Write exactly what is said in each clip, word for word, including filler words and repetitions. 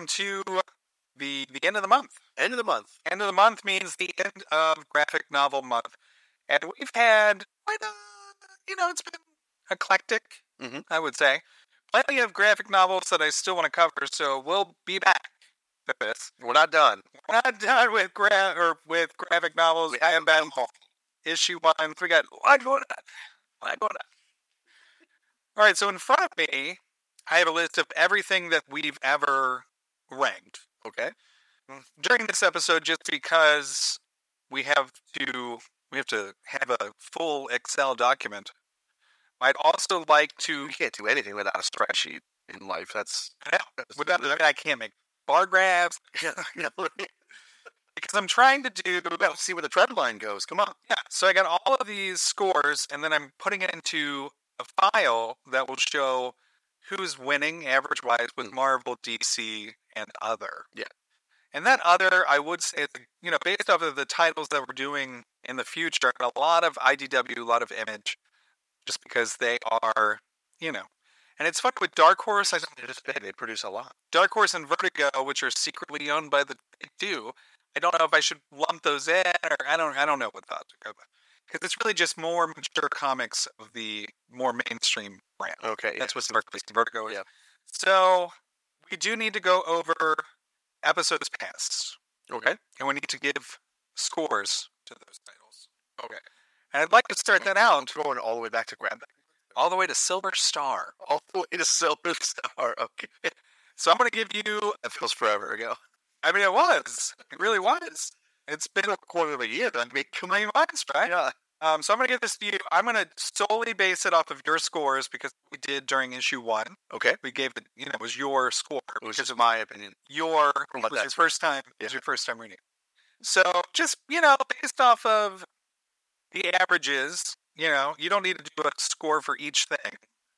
to the the end of the month. End of the month. End of the month means the end of graphic novel month. And we've had quite a, you know, it's been eclectic, mm-hmm. I would say. Plenty of graphic novels that I still want to cover, so we'll be back to this. We're not done. We're not done with gra- or with graphic novels. We haven't been home. Issue one. We got one going on. One going on. All right, so in front of me, I have a list of everything that we've ever ranked. Okay. During this episode, just because we have to, we have to have a full Excel document. I'd also like to. You can't do anything without a spreadsheet in life. That's yeah, without. I, mean, I can't make bar graphs. Yeah, yeah. Because I'm trying to do. Well, see where the trend line goes. Come on. Yeah. So I got all of these scores, and then I'm putting it into a file that will show who's winning average-wise with Marvel, D C, and other. Yeah. And that other, I would say, you know, based off of the titles that we're doing in the future, a lot of I D W, a lot of Image, just because they are, you know. And it's fun with Dark Horse. I They're just big. They produce a lot. Dark Horse and Vertigo, which are secretly owned by the two. I don't know if I should lump those in, or I don't, I don't know what thought to go about. Because it's really just more mature comics of the more mainstream brand. Okay. That's yeah. what Dark Horse and Vertigo is. Yeah. So we do need to go over episodes past. Okay. And we need to give scores to those titles. Okay. And I'd like to start that out. Going all the way back to Grab. All the way to Silver Star. All the way to Silver Star. Okay. So I'm going to give you... That feels forever ago. I mean, it was. It really was. It's been a quarter of a year. I mean, come on, months, right? Yeah. Um, so I'm going to give this to you. I'm going to solely base it off of your scores because we did during issue one. Okay. We gave it, you know, it was your score. It was just my opinion. Your, it was your first time. It was your first time reading. So just, you know, based off of the averages, you know, you don't need to do a score for each thing.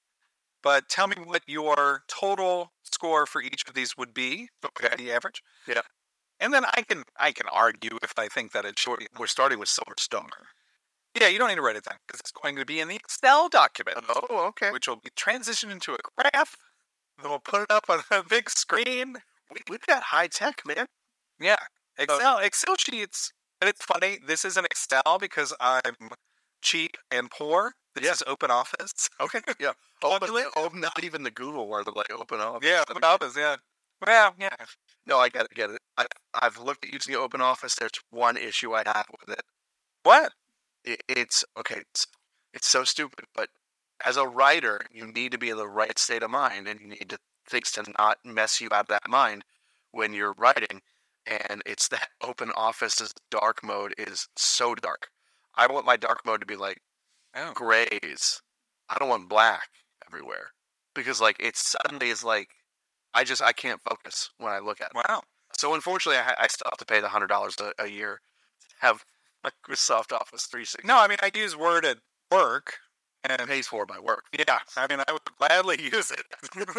But tell me what your total score for each of these would be. Okay. The average. Yeah. And then I can I can argue if I think that it should. We're starting with Silver Star. Yeah, you don't need to write it down because it's going to be in the Excel document. Oh, okay. Which will be transitioned into a graph. Then we'll put it up on a big screen. We, we've got high tech, man. Yeah. Excel uh, Excel sheets. And it's funny, this isn't Excel because I'm cheap and poor. This yeah. is Open Office. Okay. Yeah. Oh, but, oh, not even the Google where they're like Open Office. Yeah, Open Office, yeah. Well, yeah. No, I get it, get it. I, I've looked at using Open Office. There's one issue I have with it. What? It, it's, okay, it's, it's so stupid, but as a writer, you need to be in the right state of mind, and you need to, things to not mess you out of that mind when you're writing, and it's that Open Office's dark mode is so dark. I want my dark mode to be like oh. grays. I don't want black everywhere, because like it suddenly is like, I just, I can't focus when I look at it. Wow. So unfortunately, I, I still have to pay the one hundred dollars a, a year to have Microsoft Office three sixty. No, I mean, I use Word at work. And it pays for my work. Yeah, I mean, I would gladly use it.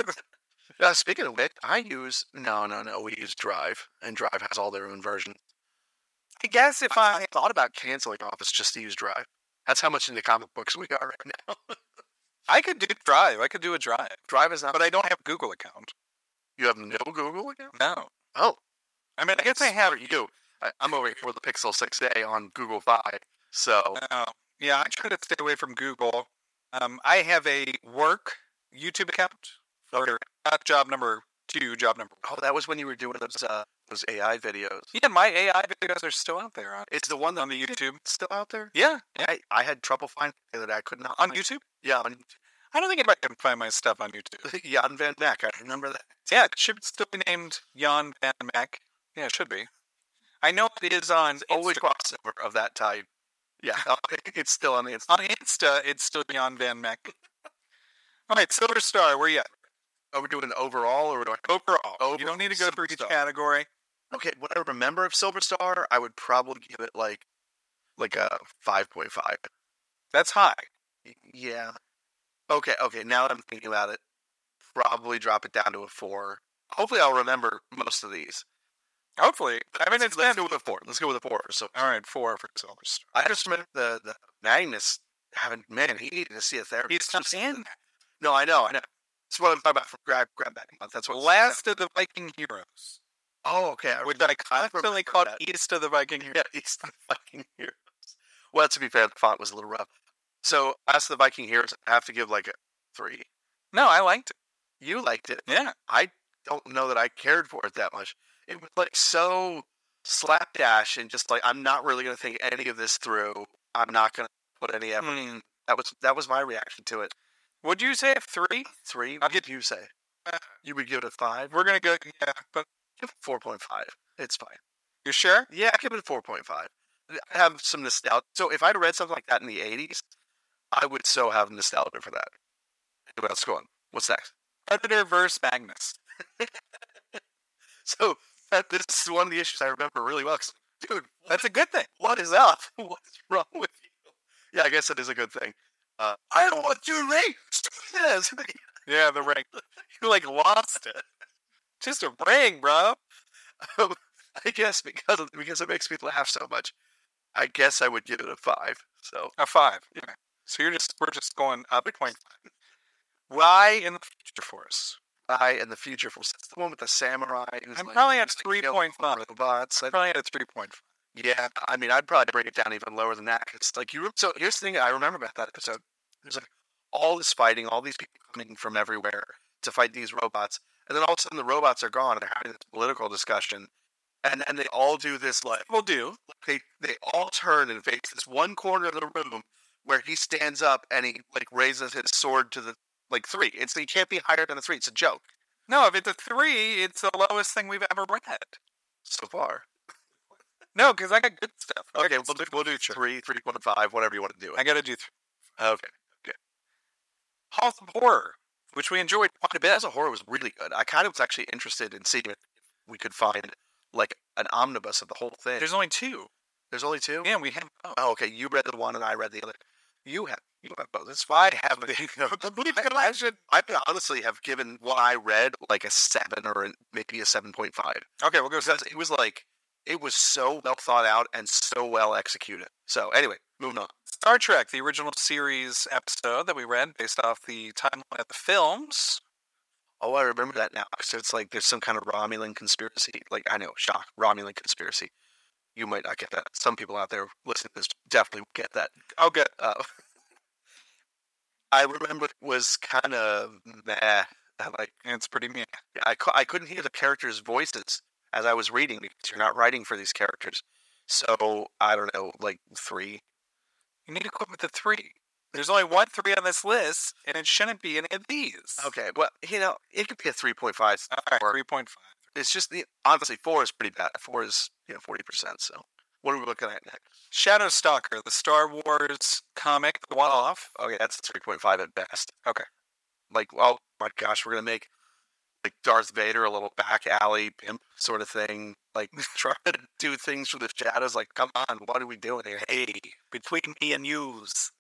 uh, speaking of which, I use, no, no, no, we use Drive, and Drive has all their own versions. I guess if I... I thought about canceling Office just to use Drive. That's how much into comic books we are right now. I could do Drive. I could do a Drive. Drive is not... But I don't have a Google account. You have no Google account? No. Oh. I mean, I guess I have... You do. I, I'm over here with the Pixel six A on Google five, so... Oh. Yeah, I try to stay away from Google. Um, I have a work YouTube account for not job number two, job number one. Oh, that was when you were doing those uh, those A I videos. Yeah, my A I videos are still out there. On, it's the one on the YouTube. Still out there? Yeah. yeah. I, I had trouble finding it that I could not On find. YouTube? Yeah, on YouTube. I don't think anybody can find my stuff on YouTube. Jan Van Mack, I remember that. Yeah, it should still be named Jan Van Mack. Yeah, it should be. I know it is on Insta. Always crossover of that type. Yeah, it's still on the Insta. On Insta, it's still Jan Van Mack. All right, Silver Star, where you at? Are we doing an overall or do I... Overall. Over- you don't need to go through each Star. category. Okay, what I remember of Silver Star, I would probably give it like like a five point five. That's high. Yeah. Okay, okay, now that I'm thinking about it, probably drop it down to a four. Hopefully I'll remember most of these. Hopefully. I mean, it's Let's been... go with a four. Let's go with a four. So, all right, four for Silver Star. I just remember the, the Magnus having, man, he needed to see a therapist. He's not in. No, I know, I know. That's what I'm talking about from Grab Grab Bag Month. That's what. Last of the Viking Heroes. Oh, okay. I Which I constantly called East of the Viking Heroes. Yeah, East of the Viking Heroes. Well, to be fair, the font was a little rough. So, as the Viking Heroes, I have to give like a three. No, I liked it. You liked it. Yeah. I don't know that I cared for it that much. It was like so slapdash and just like, I'm not really going to think any of this through. I'm not going to put any effort Mm. in. That was, that was my reaction to it. Would you say a three? Three? I'll What did you say? Uh, You would give it a five? We're going to go, yeah, but Give it four point five. It's fine. you sure? Yeah, give it a four point five. I have some nostalgia. So if I'd read something like that in the eighties, I would so have nostalgia for that. What else going? What's next? Predator versus Magnus. So that, this is one of the issues I remember really well. 'Cause, dude, That's a good thing. what is up? What's wrong with you? Yeah, I guess it is a good thing. Uh, I don't want to ring. Yes. Yeah, the ring. You like lost it. Just a ring, bro. Um, I guess because of, because it makes me laugh so much, I guess I would give it a five. So A five. Okay. So you're just we're just going up point five. Why in the future for us? I and the future force. That's the one with the samurai. who's I'm like- probably at who's like three killing point five. robots. I- Probably at a three point five. Yeah, I mean, I'd probably bring it down even lower than that. Cause like you. So here's the thing I remember about that episode. There's like all this fighting, all these people coming from everywhere to fight these robots, and then all of a sudden the robots are gone. And they're having this political discussion, and and they all do this like We'll do. they they all turn and face this one corner of the room where he stands up and he like raises his sword to the like three. It's he can't be higher than a three. It's a joke No, if it's a three, it's the lowest thing we've ever read. so far. No, because I got good stuff. I got Okay, good we'll do, stuff. we'll do three, three point five, whatever you want to do. I got to do three. Okay. Halls of Horror, which we enjoyed quite a bit. As a horror was really good. I kind of was actually interested in seeing if we could find like an omnibus of the whole thing. There's only two. There's only two? Yeah, we have. Oh, Oh, okay. You read the one and I read the other. You have you have both. It's I have. I, I should I would honestly have given what I read like a seven or a, maybe a seven point five. Okay, we'll go. Because it was like it was so well thought out and so well executed. So anyway, moving on. Star Trek, the original series episode that we read based off the timeline of the films. Oh, I remember that now. So it's like there's some kind of Romulan conspiracy. Like, I know, shock, Romulan conspiracy. You might not get that. Some people out there listening to this definitely get that. Oh, good. Uh, I remember it was kind of meh. I like, It's pretty meh. I, cou- I couldn't hear the characters' voices as I was reading because you're not writing for these characters. So, I don't know, like three. You need to quit with the three. There's only one three on this list, and it shouldn't be any of these. Okay, well, you know, it could be a three point five. All right, three point five. It's just, the honestly, four is pretty bad. Four is, you know, forty percent. So, what are we looking at next? Shadow Stalker, the Star Wars comic, the one-off. Okay, that's three point five at best. Okay. Like, oh my gosh, we're going to make, like, Darth Vader a little back alley pimp sort of thing. Like, trying to do things for the shadows. Like, come on, what are we doing here? Hey, between me and yous.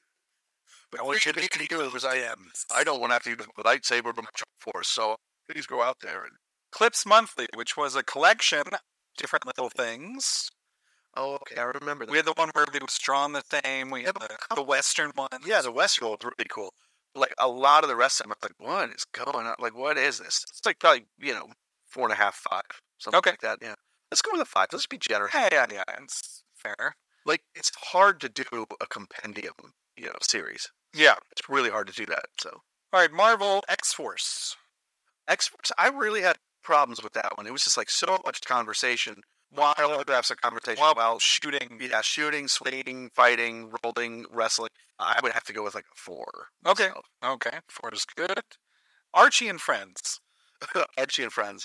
But what should be doing as I am. I don't want to have to use the lightsaber to my force, so please go out there and. Clips Monthly, which was a collection of different little things. Oh, okay, I remember that. We had the one where it was drawn the same. We had the, the Western one. Yeah, the Western one was really cool. Like, a lot of the rest of them, I'm like, what is going on? Like, what is this? It's like probably, you know, four and a half, five. Something Okay. like that, yeah. Let's go with a five. Let's be generous. Hey, yeah, yeah, it's fair. Like, it's hard to do a compendium, you know, series. Yeah. It's really hard to do that, so. All right, Marvel X-Force. X-Force, I really had problems with that one. It was just, like, so much conversation. While paragraphs of conversation. While While shooting. Yeah, shooting, swinging, fighting, rolling, wrestling. I would have to go with like a four. Okay. So. Okay, four is good. Archie and Friends. Archie and Friends.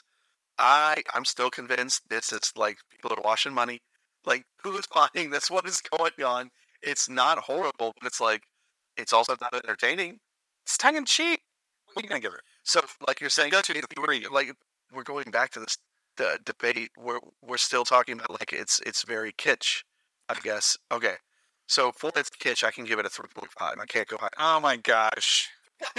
I I'm still convinced this is like people are washing money. Like, who's buying this? What is going on? It's not horrible, but it's like it's also not entertaining. It's tongue in cheek. What are you gonna give her? So, like you're saying, Go to it- three. like we're going back to this the debate. We're we're still talking about like it's it's very kitsch, I guess. Okay, so for its kitsch, I can give it a three point five. I can't go higher. Oh my gosh.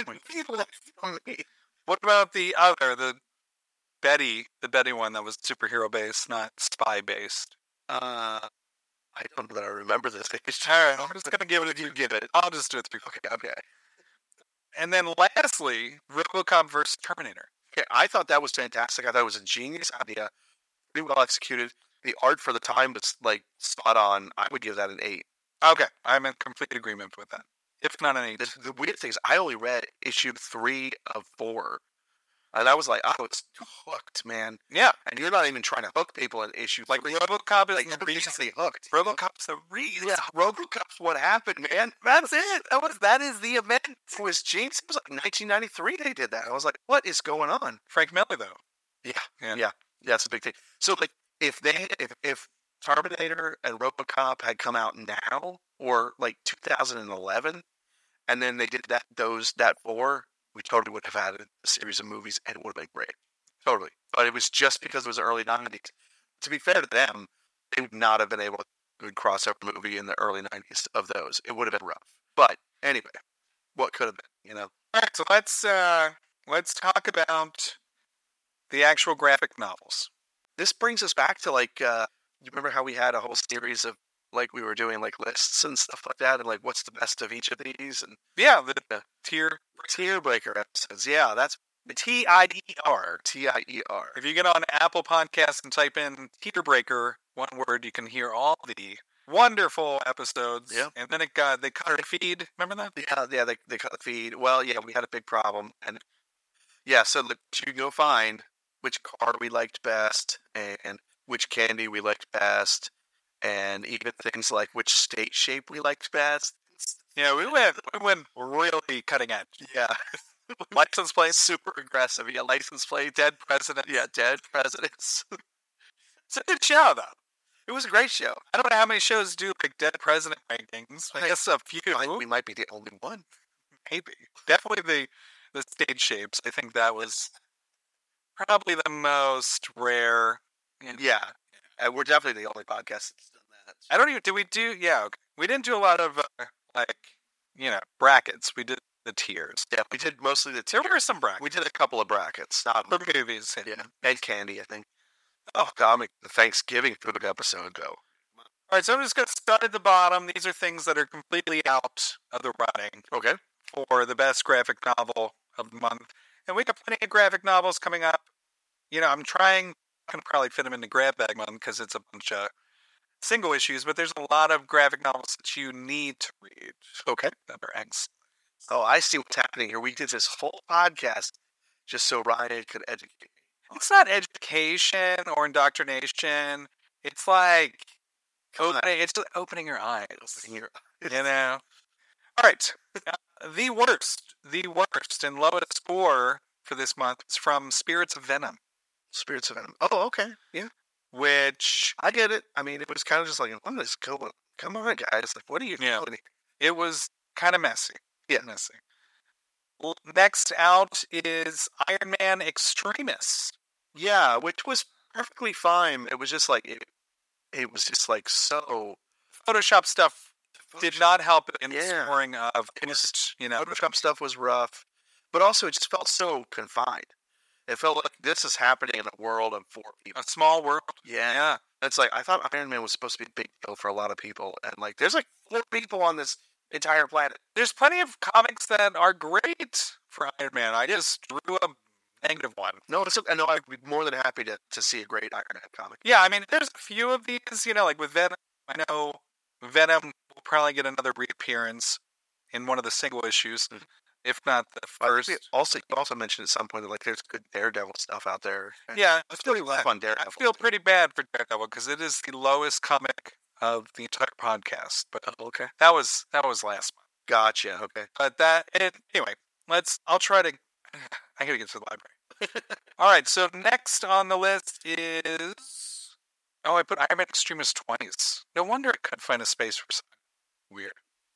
What about the other, the Betty, the Betty one that was superhero based, not spy based? Uh, I don't know that I remember this. All right, I'm just gonna give it. You give it. I'll just do it three. Okay, okay. And then lastly, RoboCop versus Terminator. Okay, I thought that was fantastic. I thought it was a genius idea, pretty well executed. The art for the time was like spot on. I would give that an eight. Okay, I'm in complete agreement with that. If not an eight. The, the weird thing is, I only read issue three of four, and I was like, "Oh, it's hooked, man." Yeah, and you're not even trying to hook people in issue like three. RoboCop is like the reason they hooked. RoboCop's the reason. Yeah, RoboCop's what happened, man. That's it. That was that is the event. It was James. It was like nineteen ninety-three. They did that. I was like, "What is going on?" Frank Miller, though. Yeah, yeah, yeah. That's a big thing. So, like, if they if if Terminator and RoboCop had come out now, or like two thousand eleven, and then they did that those that four, we totally would have had a series of movies, and it would have been great. Totally. But it was just because it was the early nineties. To be fair to them, they would not have been able to do a crossover movie in the early nineties of those. It would have been rough. But anyway, what could have been, you know? All right, so let's uh, let's talk about the actual graphic novels. This brings us back to, like, uh, you remember how we had a whole series of, like, we were doing, like, lists and stuff like that, and, like, what's the best of each of these? And yeah, the uh, tier tier breaker episodes. Yeah, that's T I E R. T I E R. If you get on Apple Podcasts and type in tier breaker, one word, you can hear all the wonderful episodes. Yeah. And then it got, they cut our feed. Remember that? Yeah, yeah, they, they cut the feed. Well, yeah, we had a big problem. And yeah, so look, you can go find which card we liked best and which candy we liked best, and even things like which state shape we liked best. Yeah, we went we went really cutting edge. Yeah. License plate. Super aggressive. Yeah, license plate. Dead president. Yeah, dead presidents. It's a good show, though. It was a great show. I don't know how many shows do like dead president rankings. I guess a few. We might be the only one. Maybe. Definitely the the stage shapes. I think that was probably the most rare. Yeah. Uh, we're definitely the only podcast that's done that. I don't even, did we do, yeah, okay. We didn't do a lot of, uh, like, you know, brackets. We did the tiers. Yeah, we did mostly the tiers. There were some brackets. We did a couple of brackets. Not for movies. Yeah. And candy, I think. Oh, God, I'll make the Thanksgiving food episode go. All right, so I'm just going to start at the bottom. These are things that are completely out of the running. Okay. For the best graphic novel of the month. And we got plenty of graphic novels coming up. You know, I'm trying, I can probably fit them into Grab Bag Month because it's a bunch of single issues, but there's a lot of graphic novels that you need to read. Okay. That are excellent. Oh, I see what's happening here. We did this whole podcast just so Ryan could educate me. It's not education or indoctrination. It's like, opening, it's just opening your eyes. Opening your eyes. You know? All right. The worst, the worst and lowest score for this month is from Spirits of Venom. Spirits of Venom. Oh, okay. Yeah. Which, I get it. I mean, it was kind of just like, what is going? Come on, guys. Like, what are you yeah. doing? It was kind of messy. Yeah. Messy. Next out is Iron Man Extremis. Yeah, which was perfectly fine. It was just like, it, it was just like so. Photoshop stuff Photoshop. did not help in yeah. the scoring of it. Was, you know, Photoshop stuff was rough, but also it just felt so confined. It felt like this is happening in a world of four people. A small world. Yeah. yeah. It's like, I thought Iron Man was supposed to be a big deal for a lot of people. And like, there's like four people on this entire planet. There's plenty of comics that are great for Iron Man. I just drew a negative one. No, it's, I know I'd be more than happy to, to see a great Iron Man comic. Yeah, I mean, there's a few of these, you know, like with Venom. I know Venom will probably get another reappearance in one of the single issues. Mm-hmm. If not the first. Also, you also mentioned at some point that like there's good Daredevil stuff out there. Yeah, I feel laugh on Daredevil. I feel pretty bad for Daredevil because it is the lowest comic of the entire podcast. But oh, okay, that was that was last month. Gotcha. Okay, but that it, anyway. Let's. I'll try to. I gotta get to the library. All right. So next on the list is. Oh, I put Iron Man Extremis twenties. No wonder I couldn't find a space for something weird.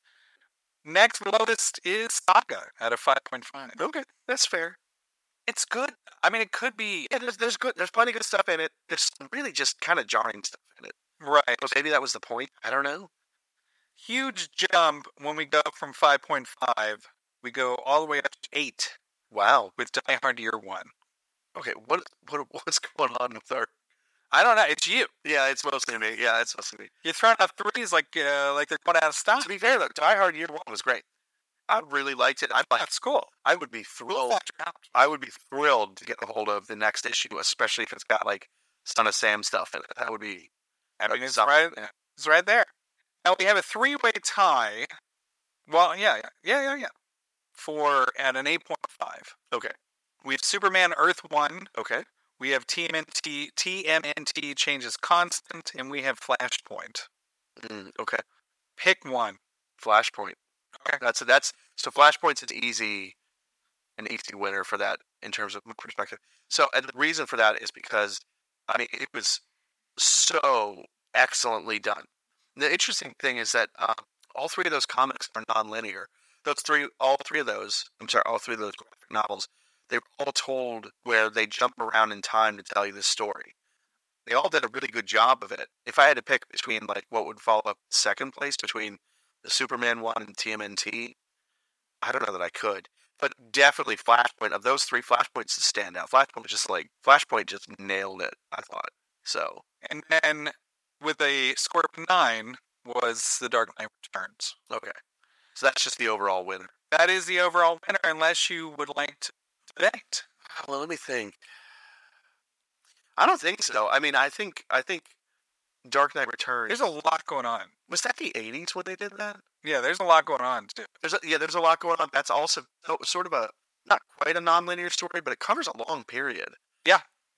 Next lowest is Saga at a five point five. Okay, that's fair. It's good. I mean, it could be. Yeah, there's, there's good. There's plenty of good stuff in it. There's really just kind of jarring stuff in it. Right. But maybe that was the point. I don't know. Huge jump when we go from five point five. We go all the way up to eight. Wow. With Die Hard Year One. Okay, what what what's going on with our... I don't know. It's you. Yeah, it's mostly me. Yeah, it's mostly me. You're throwing out threes like uh, like they're going out of style. To be fair, though, Die Hard Year One was great. I really liked it. I'm like, That's cool. I would be We'll thrilled. factor out. I would be thrilled to get a hold of the next issue, especially if it's got like Son of Sam stuff in it. That would be. I mean, it's something. right, it's right there. Now we have a three-way tie. Well, yeah, yeah, yeah, yeah, yeah. For at an eight point five. Okay. We have Superman Earth One. Okay. We have T M N T. T M N T changes constant, and we have Flashpoint. Mm, okay. Pick one. Flashpoint. Okay. That's that's so Flashpoint's an easy, an easy winner for that in terms of perspective. So, and the reason for that is because, I mean, it was so excellently done. The interesting thing is that um, all three of those comics are non-linear. Those three, all three of those, I'm sorry, all three of those graphic novels, they were all told where they jump around in time to tell you the story. They all did a really good job of it. If I had to pick between like what would follow up second place between the Superman one and T M N T, I don't know that I could. But definitely Flashpoint. Of those three, Flashpoint's the standout. Flashpoint was just like, Flashpoint just nailed it, I thought. So. And then with a score of nine was The Dark Knight Returns. Okay. So that's just the overall winner. That is the overall winner, unless you would like to debate. Well, let me think. I don't think so. I mean, I think I think Dark Knight Returns. There's a lot going on. Was that the eighties when they did that? Yeah, there's a lot going on too. There's a, yeah, there's a lot going on. That's also oh, sort of a not quite a non-linear story, but it covers a long period. Yeah,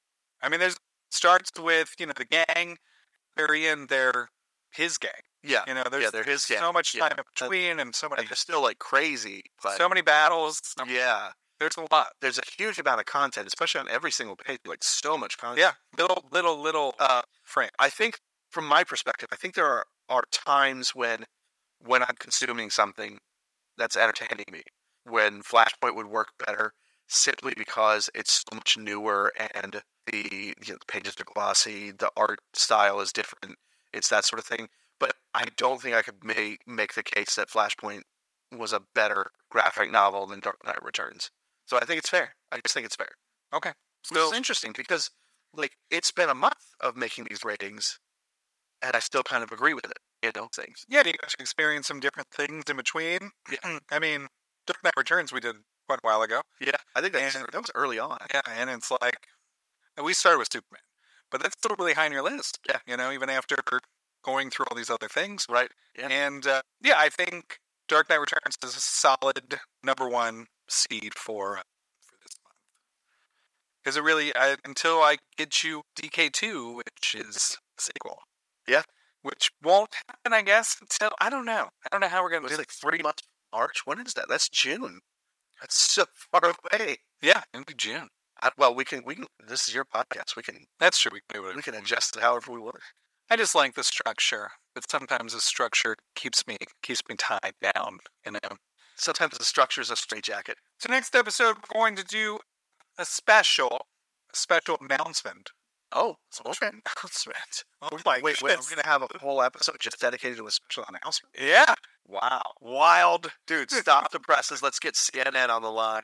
I mean, there's starts with you know the gang, very in their his gang. Yeah, you know, there's yeah, they're his gang. so much Yeah. time in between, and so many, and they're still like crazy. But so many battles. yeah, there's a lot. There's a huge amount of content, especially on every single page. Like so much content. Yeah, little, little, little uh, frame. I think, from my perspective, I think there are, are times when when I'm consuming something that's entertaining me, when Flashpoint would work better simply because it's so much newer and the, you know, the pages are glossy, the art style is different, it's that sort of thing. But I don't think I could make, make the case that Flashpoint was a better graphic novel than Dark Knight Returns. So I think it's fair. I just think it's fair. Okay. Which is interesting because, like, it's been a month of making these ratings, and I still kind of agree with it, you know, things. Yeah, you got to experience some different things in between. Yeah. I mean, Dark Knight Returns we did quite a while ago. Yeah, I think that's, And- that was early on. Yeah, and it's like, and we started with Superman, but that's still really high on your list. Yeah. You know, even after going through all these other things. Right. Yeah. And, uh, yeah, I think Dark Knight Returns is a solid number one seed for, uh, for this month. Because it really, I, until I get you D K two, which is a sequel. Yeah. Which won't happen, I guess, until, I don't know. I don't know how we're going to Was do it like three months March? When is that? That's June. That's so far away. Yeah, it'll be June. I, well, we can, we can, this is your podcast. We can, That's true. We can do we whatever. can adjust it however we want. I just like the structure, but sometimes the structure keeps me keeps me tied down, you know. Sometimes the structure is a straitjacket. So next episode, we're going to do a special, a special announcement. Oh, okay. Announcement. Oh my Wait, wait, we're goodness. going to have a whole episode just dedicated to a special announcement? Yeah. Wow. Wild. Dude, stop the presses. Let's get C N N on the line.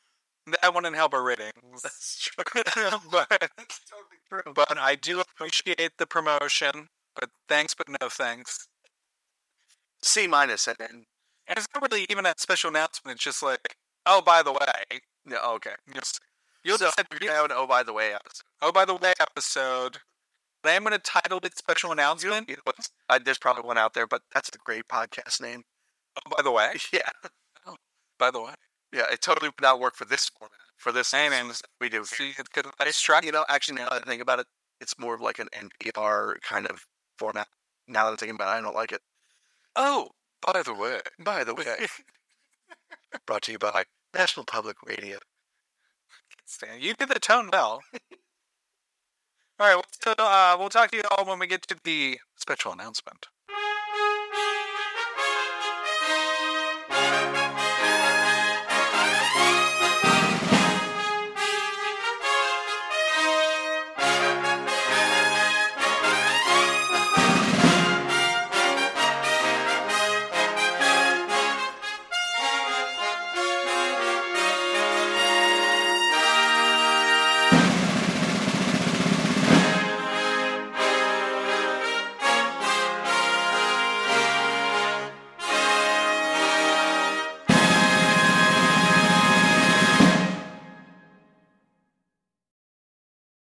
That wouldn't help our ratings. That's true. but, That's totally true. but I do appreciate the promotion. But thanks, but no thanks. C minus and then, And it's not really even a special announcement. It's just like, oh, by the way. yeah, okay. Just, you'll So, just have we're to going to have an Oh, by the way episode. oh, by the way, episode. But I am going to title it Special Announcement. You know what? Uh, there's probably one out there, but that's a great podcast name. Oh, by the way. Yeah. By the way. Yeah, it totally would not work for this format. For this, Hey, man. we do. See, it could I struck. You know, actually, now that I think about it, it's more of like an N P R kind of format. Now that I'm thinking about it, I don't like it. Oh, by the way. By the way, brought to you by National Public Radio. Stan, you did the tone well. All right, well, so, uh, we'll talk to you all when we get to the special announcement.